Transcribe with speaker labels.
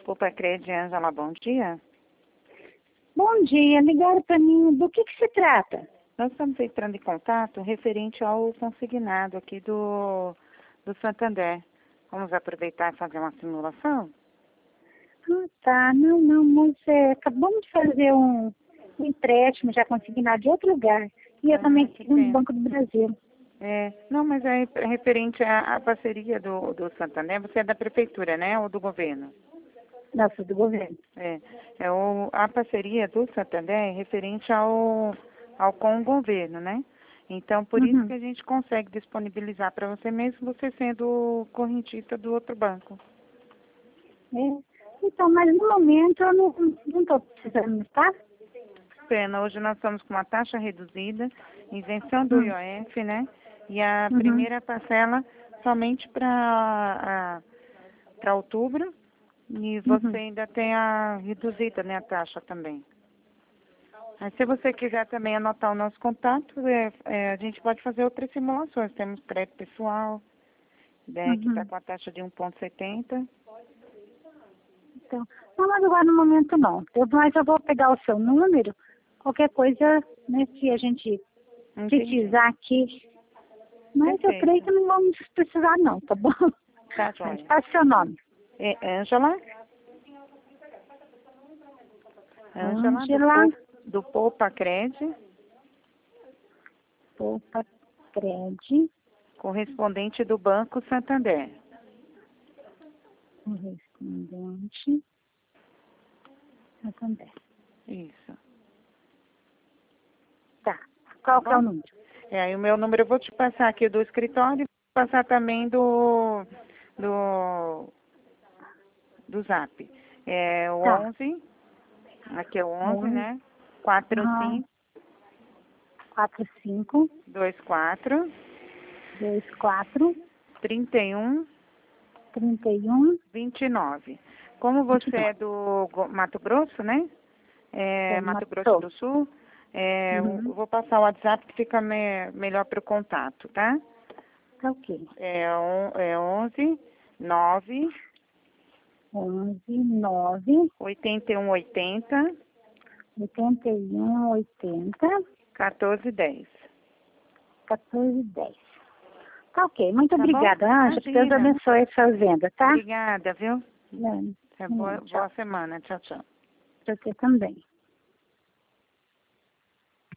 Speaker 1: Opa, Crede, Ângela, bom dia.
Speaker 2: Bom dia, ligaram para mim. Do que se trata?
Speaker 1: Nós estamos entrando em contato referente ao consignado aqui do Santander. Vamos aproveitar e fazer uma simulação?
Speaker 2: Ah, tá. Não, mas acabamos de fazer um empréstimo já consignado de outro lugar. E eu também
Speaker 1: Que
Speaker 2: no
Speaker 1: pena.
Speaker 2: Banco do Brasil.
Speaker 1: Não, mas é referente à parceria do Santander. Você é da prefeitura, né? Ou do governo?
Speaker 2: Nossa, do governo.
Speaker 1: A parceria do Santander é referente ao com o governo, né? Então, por isso que a gente consegue disponibilizar para você mesmo, você sendo correntista do outro banco.
Speaker 2: Então, mas no momento eu não estou precisando, tá?
Speaker 1: Pena, hoje nós estamos com uma taxa reduzida, isenção do IOF, né? E a primeira parcela somente para outubro, e você ainda tem a reduzida, né, a taxa também. Aí, se você quiser também anotar o nosso contato, a gente pode fazer outras simulações. Temos crédito pessoal, que está com a taxa de 1,70.
Speaker 2: Então, não, mas agora no momento não. Mas eu vou pegar o seu número, qualquer coisa, né, se a gente precisar aqui. Mas eu creio que não vamos precisar não, tá bom?
Speaker 1: Tá, joia.
Speaker 2: Passa seu nome.
Speaker 1: É Ângela?
Speaker 2: Ângela
Speaker 1: do Poupa Cred.
Speaker 2: Poupa Cred.
Speaker 1: Correspondente do Banco Santander.
Speaker 2: Correspondente Santander.
Speaker 1: Isso.
Speaker 2: Tá. Qual que é o número?
Speaker 1: Aí o meu número eu vou te passar aqui do escritório e vou passar também do Zap. É o 11, aqui é o 11, né? 45 24 31 29. Como você é do Mato Grosso, né? Mato Grosso do Sul, eu vou passar o WhatsApp que fica melhor para o contato, tá?
Speaker 2: Tá ok.
Speaker 1: É 11 9 81 80 14 10.
Speaker 2: 1410. Tá ok. Muito obrigada, Ângela. Deus
Speaker 1: Imagina.
Speaker 2: abençoe a sua venda, tá?
Speaker 1: Obrigada, viu?
Speaker 2: Boa
Speaker 1: Boa semana. Tchau, tchau.
Speaker 2: Pra você também.